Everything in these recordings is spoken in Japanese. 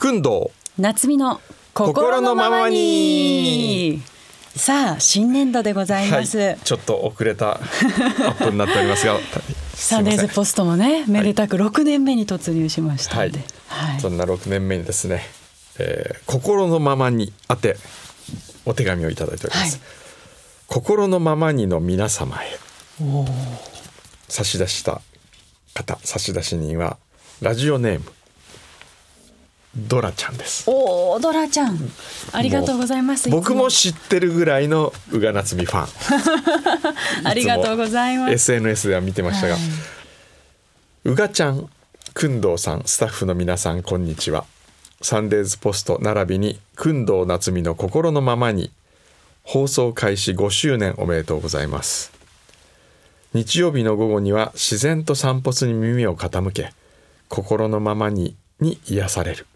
工藤夏美の心のままに。さあ新年度でございます、 はい、ちょっと遅れたアップになっておりますがサンデーズポストもねめでたく6年目に突入しましたので、 はいはい、そんな6年目にですね、心のままに宛てお手紙をいただいております、はい、心のままにの皆様へ。差し出した方、差出人はラジオネームドラちゃんです。 おー、ドラちゃんありがとうございます。 僕も知ってるぐらいの宇賀なつみファンありがとうございます。 SNS では見てましたが、はい、宇賀ちゃん、工藤さん、スタッフの皆さんこんにちは。サンデーズポスト並びに工藤夏美の心のままに放送開始5周年おめでとうございます。日曜日の午後には自然と散髪に耳を傾け、心のままに癒される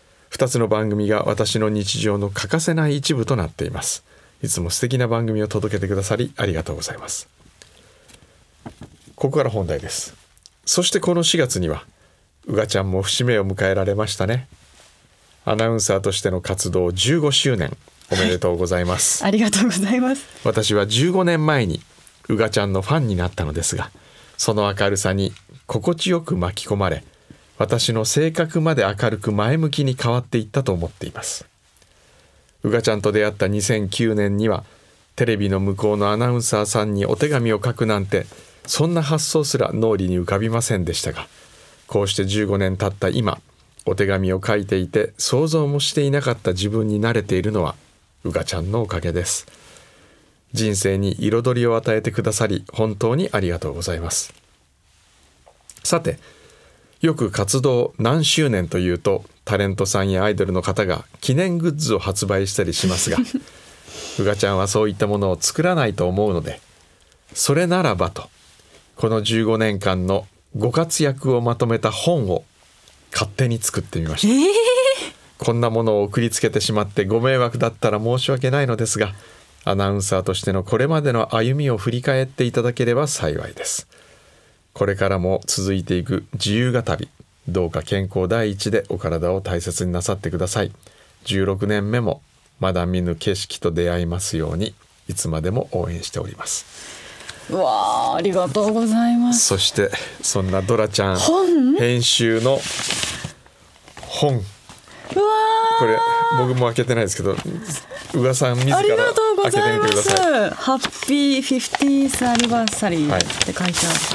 2つの番組が私の日常の欠かせない一部となっています。いつも素敵な番組を届けてくださりありがとうございます。ここから本題です。そしてこの4月には宇賀ちゃんも節目を迎えられましたね。アナウンサーとしての活動15周年おめでとうございます、 ありがとうございます。 私は15年前に宇賀ちゃんのファンになったのですが、その明るさに心地よく巻き込まれ、私の性格まで明るく前向きに変わっていったと思っています。宇賀ちゃんと出会った2009年にはテレビの向こうのアナウンサーさんにお手紙を書くなんて、そんな発想すら脳裏に浮かびませんでしたが、こうして15年経った今、お手紙を書いていて想像もしていなかった自分に慣れているのは宇賀ちゃんのおかげです。人生に彩りを与えてくださり本当にありがとうございます。さて、よく活動何周年というとタレントさんやアイドルの方が記念グッズを発売したりしますが宇賀ちゃんはそういったものを作らないと思うので、それならばとこの15年間のご活躍をまとめた本を勝手に作ってみました、こんなものを送りつけてしまってご迷惑だったら申し訳ないのですが、アナウンサーとしてのこれまでの歩みを振り返っていただければ幸いです。これからも続いていく自由が旅、どうか健康第一でお体を大切になさってください。16年目もまだ見ぬ景色と出会いますように、いつまでも応援しております。 うわー、ありがとうございます。 そしてそんなドラちゃん編集の本、うわこれ僕も開けてないですけど、宇賀さん自ら開けてみてください。 ハッピー 50th アニバーサリーって書いてある、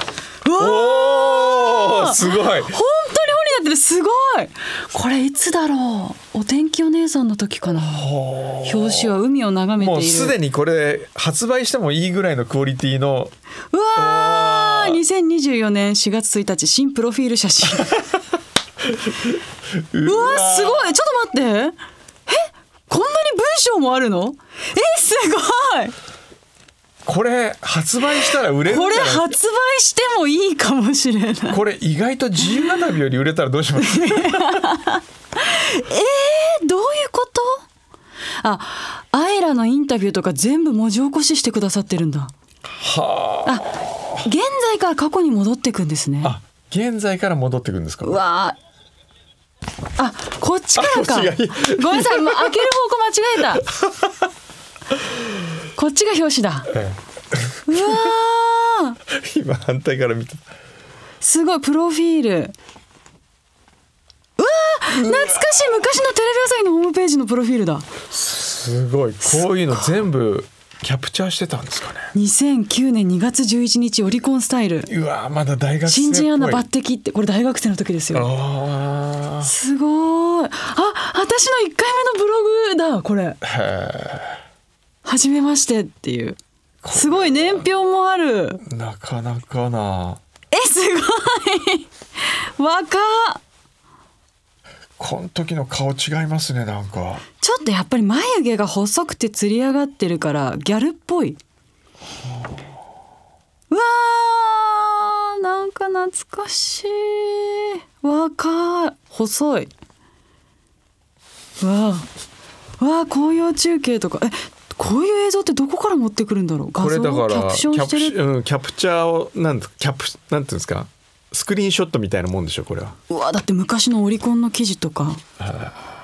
おー、すごい、本当に本になってる。すごい。これいつだろう、お天気お姉さんの時かな。表紙は海を眺めている。 もうすでにこれ発売してもいいぐらいのクオリティの。 うわー、2024年4月1日新プロフィール写真うわー、すごい。ちょっと待って、こんなに文章もあるの？すごい。 これ発売したら売れるんじゃない？ これ発売してもいいかもしれない。 これ意外と自由が旅より売れたらどうしますどういうこと？アイラのインタビューとか全部文字起こししてくださってるんだ。はあ。現在から過去に戻っていくんですね。 現在から戻っていくんですか。 うわー、こっちからか。ごめんなさい、開ける方向間違えたこっちが表紙だ、うわー今反対から見た。 すごい、プロフィール。うわー、懐かしい、昔のテレビ朝日のホームページのプロフィールだ。 すごい、こういうの全部キャプチャーしてたんですかね。 2009年2月11日オリコンスタイル。 うわ、まだ大学生っぽい。 新人アナ抜擢って、これ大学生の時ですよ。すごい。私の1回目のブログだこれ。初めましてっていう、すごい年表もある。 なかなかな。 すごい若っ。 この時の顔違いますね。なんかちょっとやっぱり眉毛が細くてつり上がってるからギャルっぽい。うわー、なんか懐かしい。若い、細い。わあ、紅葉中継とか、こういう映像ってどこから持ってくるんだろう。画像をキャプションしてる。 キャプチャーをなんていうんですか、スクリーンショットみたいなもんでしょこれは。 うわ、だって昔のオリコンの記事とか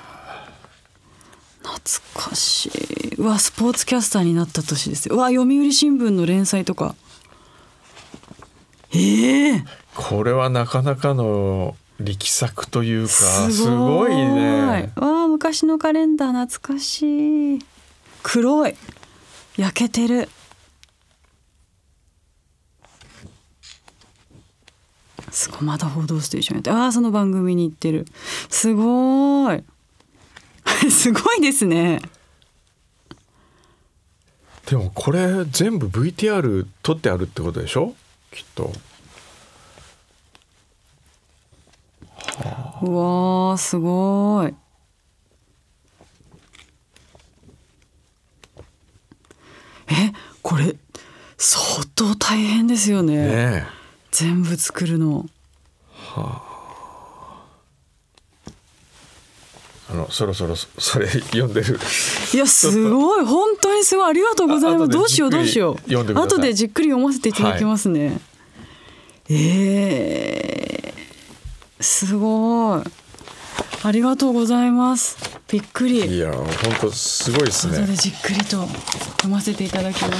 かしい。うわ、スポーツキャスターになった年ですよ。うわ、読売新聞の連載とか。 これはなかなかの力作というか、すごいね。 わあ、昔のカレンダー懐かしい。黒い、焼けてる。すごい、まだ報道ステーションやって、ああ、その番組に行ってる。すごいすごいですね。 でもこれ全部 VTR 撮ってあるってことでしょ、きっと。 うわー、すごい。これ相当大変ですよ ね。全部作るの。 そろそろそれ読んでる。 いや、すごい、本当にすごい、ありがとうございます。どうしようどうしよう。後でじっくり読ませていただきますね。すごい、ありがとうございます。びっくり。 いや、本当すごいですね。 後でじっくりと読ませていただきます。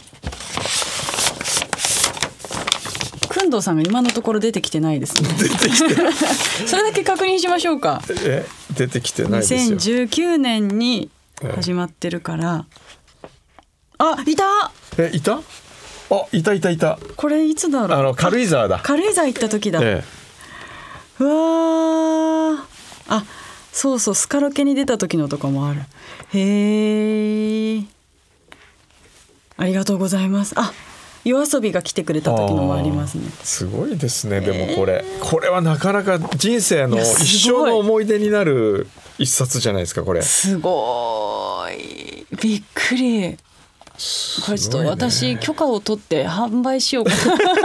工藤さんが今のところ出てきてないですね。 出てきてそれだけ確認しましょうか。 出てきてないですよ。 2019年に始まってるから、あ、いた。 いた？いた。 これいつだろう。 軽井沢だ。 軽井沢行った時だ。うわー、あ、そうそう、スカロケに出た時のとかもある。へー、ありがとうございます。あ、夜遊びが来てくれた時のもありますね。 すごいですね。でもこれはなかなか人生の一生の思い出になる一冊じゃないですか。これすごい、びっくり。これちょっと私許可を取って販売しようか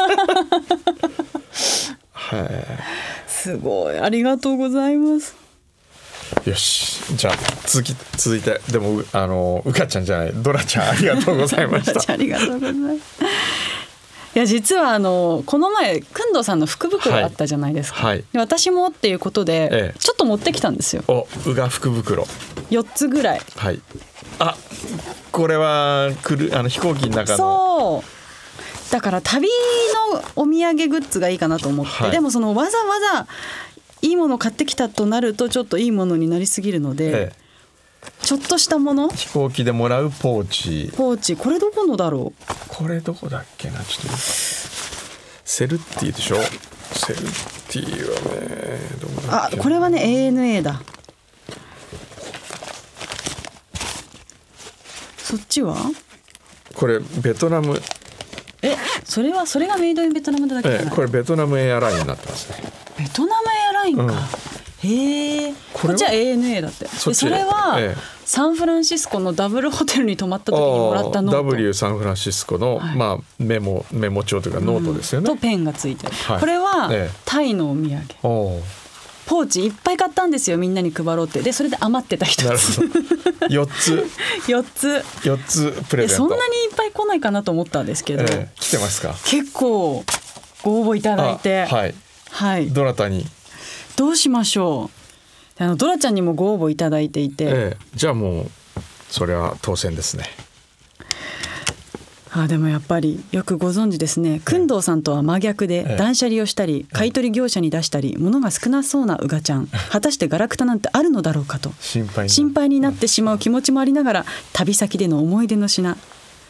なすごい、ありがとうございます。 よし、じゃあ続いて、でもうかちゃんじゃない、ドラちゃん、ありがとうございましたありがとうございます。いや、実はこの前工藤さんの福袋あったじゃないですか、で私もっていうことで、ちょっと持ってきたんですよ。 うが福袋 4つぐらい。 あ、これは飛行機の中の。 そうだから、旅のお土産グッズがいいかなと思って、でもそのわざわざいいもの買ってきたとなるとちょっといいものになりすぎるので、ちょっとしたもの、 飛行機でもらうポーチ、これどこのだろう。 これどこだっけな、ちょっとセルティでしょ。セルティはね、どこだっけな。 これはね ANA だ。そっちはこれベトナム。 それがメイドインベトナムだけじゃない。 これベトナムエアラインになってますね。 ベトナムエアラインか、へえ。こっちは ANA だって。それはサンフランシスコのダブルホテルに泊まった時にもらったノート。 W サンフランシスコの、メモ帳というかノートですよね、 とペンがついてる、これはタイのお土産。ポーチいっぱい買ったんですよ、みんなに配ろうって。でそれで余ってた一つ。 4つ4つプレゼント。 そんなにいっぱい来ないかなと思ったんですけど、 来てますか。 結構ご応募いただいて、 どなたにどうしましょう。ドラちゃんにもご応募いただいていて、 じゃあもうそれは当選ですね。 でもやっぱりよくご存知ですね。工藤さんとは真逆で、断捨離をしたり買い取り業者に出したり物が少なそうなうがちゃん。果たしてガラクタなんてあるのだろうかと心配になってしまう気持ちもありながら、旅先での思い出の品が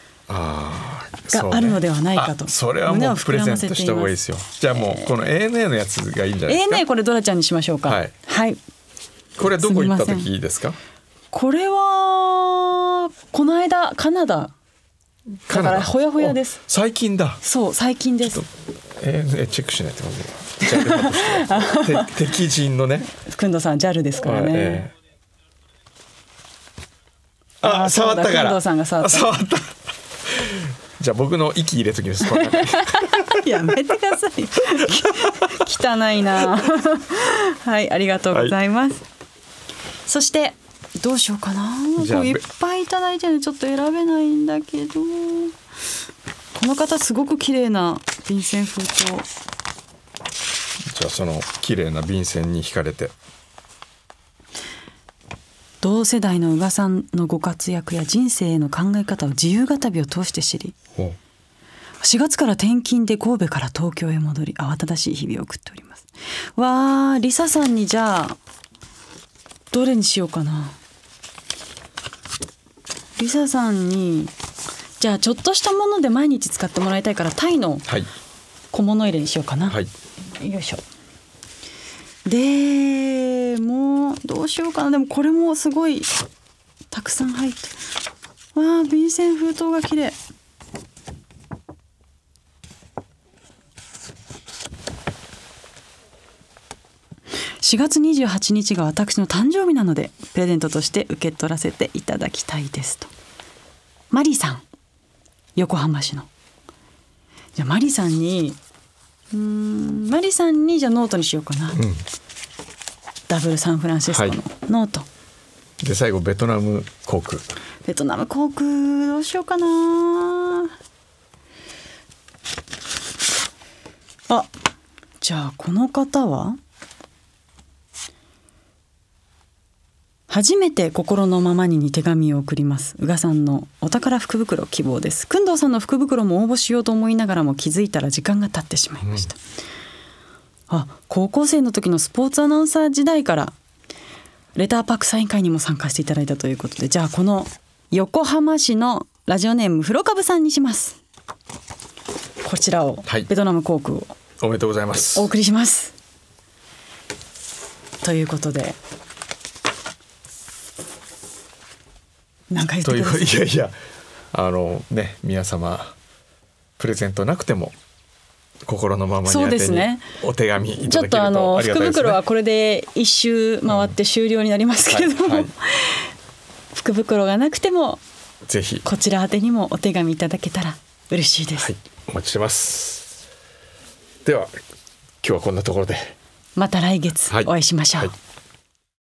あるのではないかと、 それはもうプレゼントした方がいいですよ。じゃあもうこの ANA のやつがいいんじゃないですか。 ANA これドラちゃんにしましょうか。 これどこ行った時ですか。 これはこの間カナダだからほやほやです。 最近だ。 そう、最近です。 チェックしないとまずい。敵陣のね。 工藤さん JAL ですからね。 触ったから。 工藤さんが触った。 じゃあ僕の息入れときます。 やめてください。汚いな。はい、ありがとうございます。そしてどうしようかな。いっぱいいただいてるのちょっと選べないんだけど、この方すごく綺麗な便箋封筒。じゃあその綺麗な便箋に惹かれて、 同世代の宇賀さんのご活躍や人生への考え方を自由語りを通して知り、4月から転勤で神戸から東京へ戻り慌ただしい日々を送っております。わー、リサさんにじゃあどれにしようかな。リサさんにじゃあちょっとしたもので毎日使ってもらいたいからタイの小物入れにしようかな、はい、よいしょ。でもうどうしようかな。でもこれもすごいたくさん入って、わあ便箋封筒が綺麗。4月28日が私の誕生日なのでプレゼントとして受け取らせていただきたいですと。マリさん、横浜市の。じゃあマリさんにじゃあノートにしようかな、ダブルサンフランシスコのノート、 で最後ベトナム航空。 ベトナム航空どうしようかな。あ、じゃあこの方は初めて心のままに手紙を送ります。宇賀さんのお宝福袋希望です。工藤さんの福袋も応募しようと思いながらも気づいたら時間が経ってしまいました、高校生の時のスポーツアナウンサー時代からレターパックサイン会にも参加していただいたということで、じゃあこの横浜市のラジオネームフロカブさんにします。こちらを、ベトナム航空をおめでとうございますお送りします。ということで何か言ってください。 いや皆様プレゼントなくても心のままに宛てにお手紙いただけるとありがたいですね。 ちょっと福袋はこれで一周回って終了になりますけれども、福袋がなくてもぜひこちら宛てにもお手紙いただけたら嬉しいです、 お待ちしてます。では今日はこんなところでまた来月お会いしましょう、